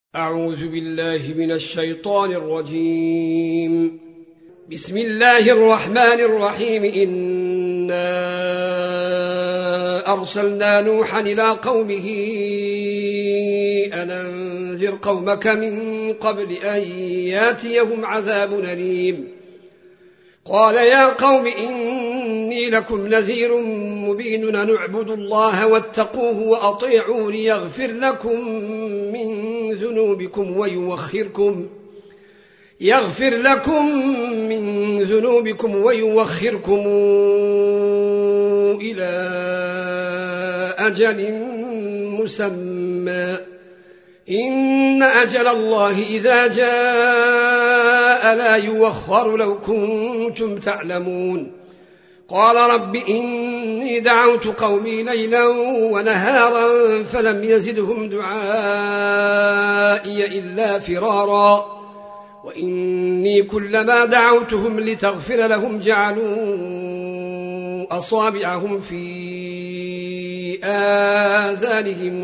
أعوذ بالله من الشيطان الرجيم. بسم الله الرحمن الرحيم. إنا أرسلنا نوحا إلى قومه أن أنذر قومك من قبل أن ياتيهم عذاب أليم. قال يا قوم إني لكم نذير مبين أن اعبدوا الله واتقوه وأطيعون يغفر لكم من ذنوبكم ويوخركم إلى أجل مسمى. إن أجل الله إذا جاء لا يوخر لو كنتم تعلمون. قال رب إني دعوت قومي ليلا ونهارا فلم يزدهم دعائي إلا فرارا. وإني كلما دعوتهم لتغفر لهم جعلوا أصابعهم في آذانهم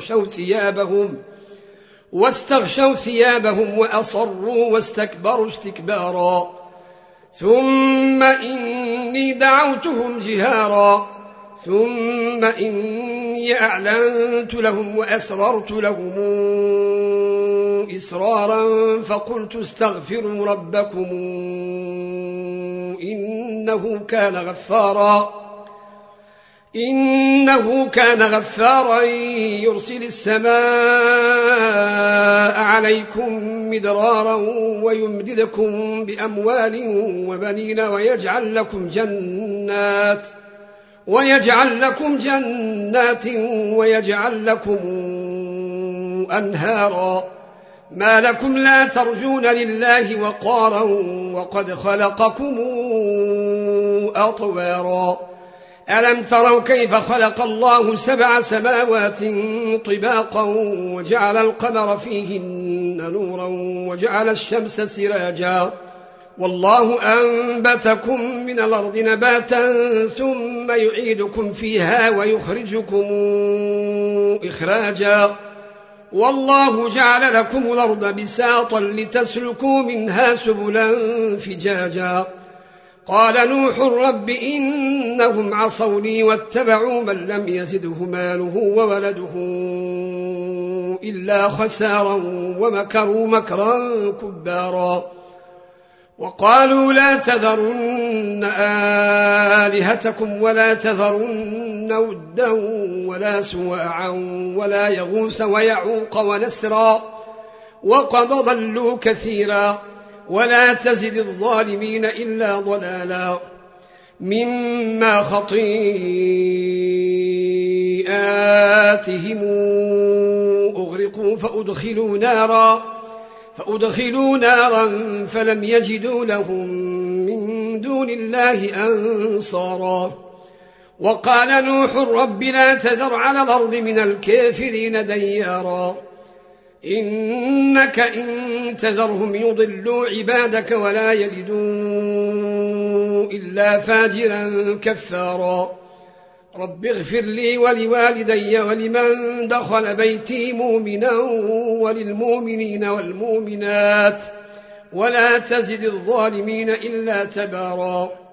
واستغشوا ثيابهم وأصروا واستكبروا استكبارا. ثم إني دعوتهم جهارا ثم إني أعلنت لهم وأسررت لهم إسرارا فقلت استغفروا ربكم إنه كان غفارا يرسل السماء عليكم مدرارا ويمددكم بأموال وبنين ويجعل لكم جنات ويجعل لكم أنهارا. ما لكم لا ترجون لله وقارا وقد خلقكم أطوارا. ألم تروا كيف خلق الله 7 سماوات طباقا وجعل القمر فيهن نورا وجعل الشمس سراجا والله أنبتكم من الأرض نباتا ثم يعيدكم فيها ويخرجكم إخراجا والله جعل لكم الأرض بساطا لتسلكوا منها سبلا فجاجا. قال نوح رب إنهم عصوني واتبعوا من لم يزده ماله وولده إلا خسارا ومكروا مكرا كبارا. وقالوا لا تذرن آلهتكم ولا تذرن ودا ولا سواعا ولا يغوث ويعوق ونسرا وقد ضلوا كثيرا ولا تزد الظالمين إلا ضلالا. مما خطيئاتهم أغرقوا فأدخلوا نارا فلم يجدوا لهم من دون الله أنصارا. وقال نوح رب لا تذر على الأرض من الكافرين ديارا إنك إن تذرهم يضلوا عبادك ولا يلدوا إلا فاجرا كفارا. رب اغفر لي ولوالدي ولمن دخل بيتي مؤمنا وللمؤمنين والمؤمنات ولا تزد الظالمين إلا تبارا.